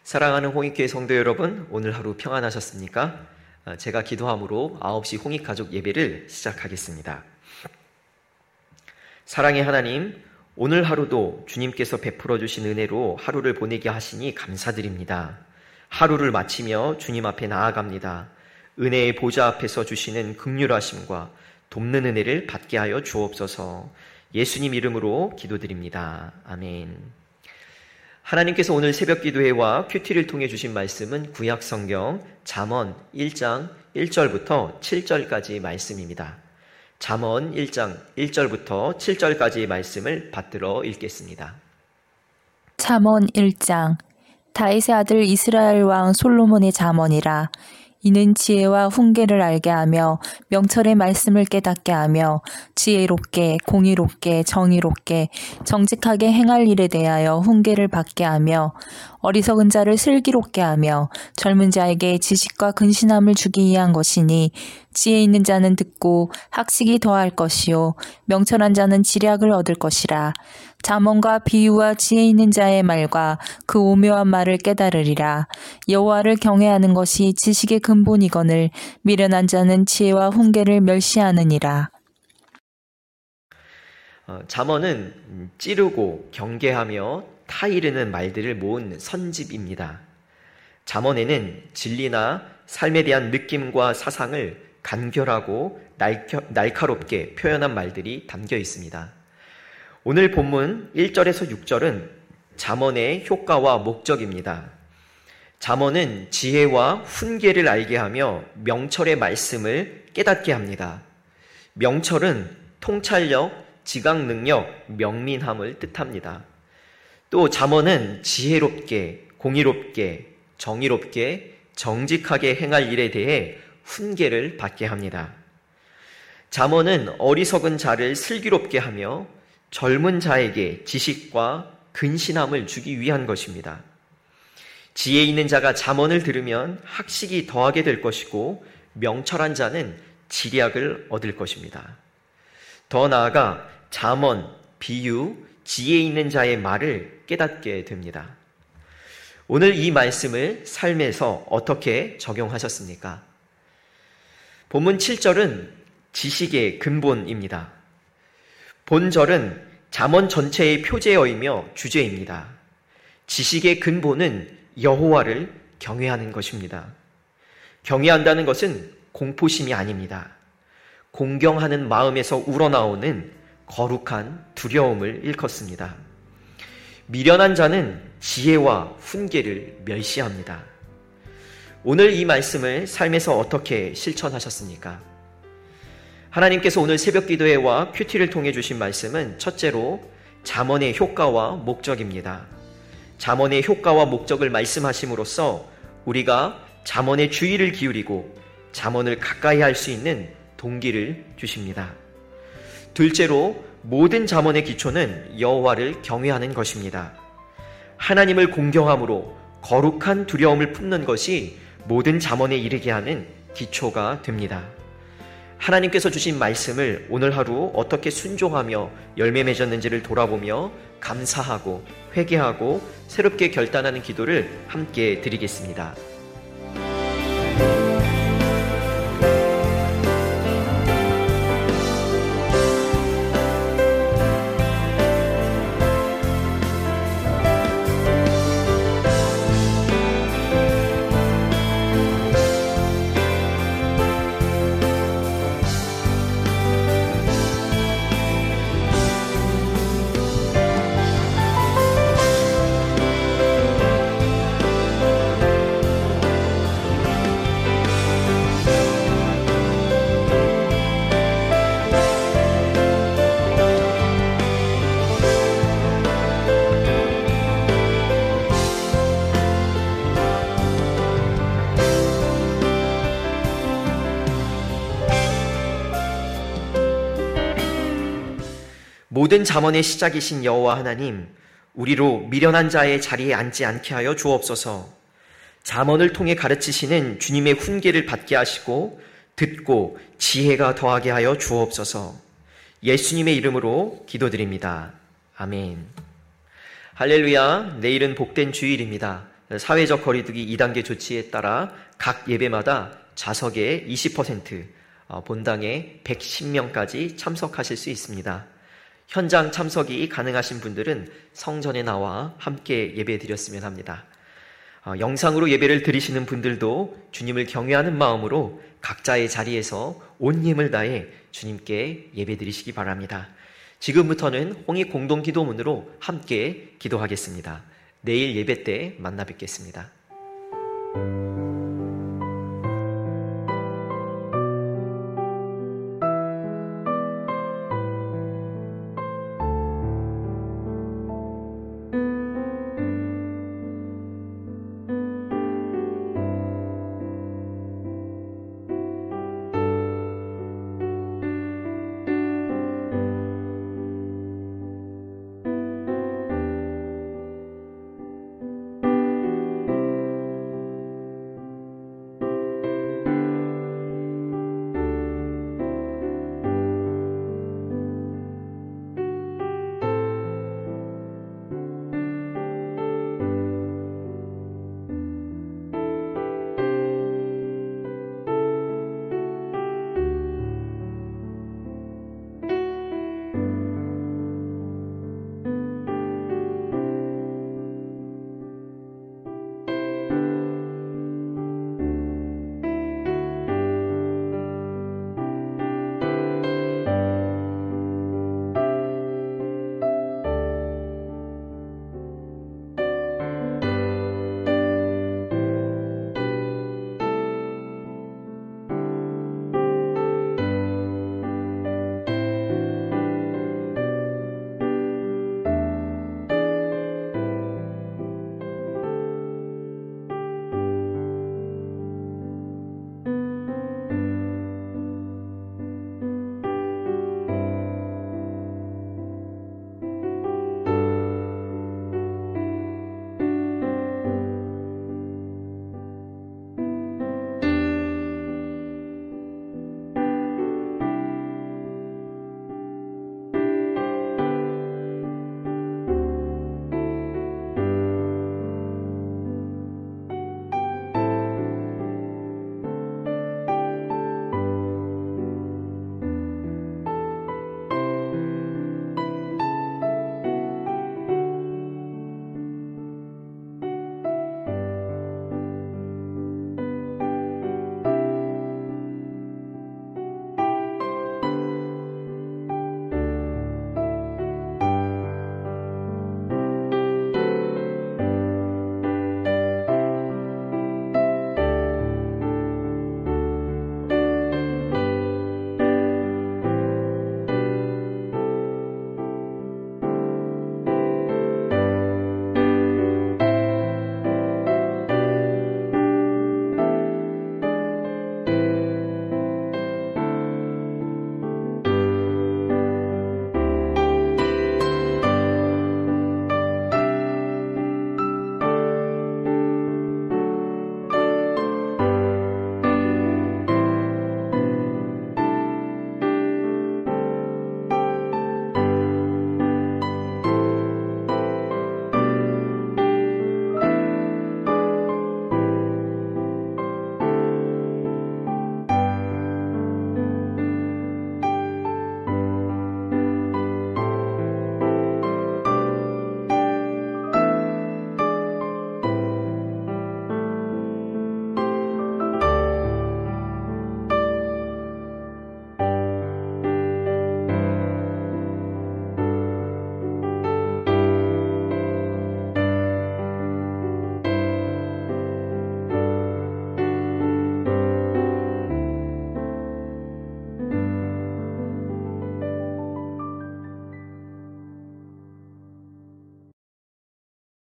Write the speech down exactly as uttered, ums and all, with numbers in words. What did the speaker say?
사랑하는 홍익교회 성도 여러분, 오늘 하루 평안하셨습니까? 제가 기도함으로 아홉 시 홍익가족 예배를 시작하겠습니다. 사랑의 하나님, 오늘 하루도 주님께서 베풀어 주신 은혜로 하루를 보내게 하시니 감사드립니다. 하루를 마치며 주님 앞에 나아갑니다. 은혜의 보좌 앞에서 주시는 긍휼하심과 돕는 은혜를 받게 하여 주옵소서. 예수님 이름으로 기도드립니다. 아멘. 하나님께서 오늘 새벽 기도회와 큐티를 통해 주신 말씀은 구약 성경 잠언 일 장 일 절부터 칠 절까지 말씀입니다. 잠언 일 장 일 절부터 칠 절까지의 말씀을 받들어 읽겠습니다. 잠언 일 장. 다윗의 아들 이스라엘 왕 솔로몬의 잠언이라. 이는 지혜와 훈계를 알게 하며 명철의 말씀을 깨닫게 하며 지혜롭게 공의롭게 정의롭게 정직하게 행할 일에 대하여 훈계를 받게 하며 어리석은 자를 슬기롭게 하며 젊은 자에게 지식과 근신함을 주기 위한 것이니 지혜 있는 자는 듣고 학식이 더할 것이요 명철한 자는 지략을 얻을 것이라. 잠언과 비유와 지혜 있는 자의 말과 그 오묘한 말을 깨달으리라. 여호와를 경외하는 것이 지식의 근본이거늘 미련한 자는 지혜와 훈계를 멸시하느니라. 어, 잠언은 찌르고 경계하며 타이르는 말들을 모은 선집입니다. 잠언에는 진리나 삶에 대한 느낌과 사상을 간결하고 날켜, 날카롭게 표현한 말들이 담겨 있습니다. 오늘 본문 일 절에서 육 절은 잠언의 효과와 목적입니다. 잠언은 지혜와 훈계를 알게 하며 명철의 말씀을 깨닫게 합니다. 명철은 통찰력, 지각 능력, 명민함을 뜻합니다. 또 잠언은 지혜롭게, 공의롭게, 정의롭게, 정직하게 행할 일에 대해 훈계를 받게 합니다. 잠언은 어리석은 자를 슬기롭게 하며 젊은 자에게 지식과 근신함을 주기 위한 것입니다. 지혜 있는 자가 잠언을 들으면 학식이 더하게 될 것이고 명철한 자는 지략을 얻을 것입니다. 더 나아가 잠언, 비유, 지혜 있는 자의 말을 깨닫게 됩니다. 오늘 이 말씀을 삶에서 어떻게 적용하셨습니까? 본문 칠 절은 지식의 근본입니다. 본절은 잠언 전체의 표제어이며 주제입니다. 지식의 근본은 여호와를 경외하는 것입니다. 경외한다는 것은 공포심이 아닙니다. 공경하는 마음에서 우러나오는 거룩한 두려움을 일컫습니다. 미련한 자는 지혜와 훈계를 멸시합니다. 오늘 이 말씀을 삶에서 어떻게 실천하셨습니까? 하나님께서 오늘 새벽 기도회와 큐티를 통해 주신 말씀은 첫째로 잠언의 효과와 목적입니다. 잠언의 효과와 목적을 말씀하심으로써 우리가 잠언의 주의를 기울이고 잠언을 가까이 할 수 있는 동기를 주십니다. 둘째로 모든 잠언의 기초는 여호와를 경외하는 것입니다. 하나님을 공경함으로 거룩한 두려움을 품는 것이 모든 잠언에 이르게 하는 기초가 됩니다. 하나님께서 주신 말씀을 오늘 하루 어떻게 순종하며 열매 맺었는지를 돌아보며 감사하고 회개하고 새롭게 결단하는 기도를 함께 드리겠습니다. 모든 잠언의 시작이신 여호와 하나님, 우리로 미련한 자의 자리에 앉지 않게 하여 주옵소서. 잠언을 통해 가르치시는 주님의 훈계를 받게 하시고 듣고 지혜가 더하게 하여 주옵소서. 예수님의 이름으로 기도드립니다. 아멘. 할렐루야. 내일은 복된 주일입니다. 사회적 거리두기 이 단계 조치에 따라 각 예배마다 좌석의 이십 퍼센트, 본당에 백십 명까지 참석하실 수 있습니다. 현장 참석이 가능하신 분들은 성전에 나와 함께 예배 드렸으면 합니다. 영상으로 예배를 드리시는 분들도 주님을 경외하는 마음으로 각자의 자리에서 온 힘을 다해 주님께 예배 드리시기 바랍니다. 지금부터는 홍익 공동기도문으로 함께 기도하겠습니다. 내일 예배 때 만나 뵙겠습니다.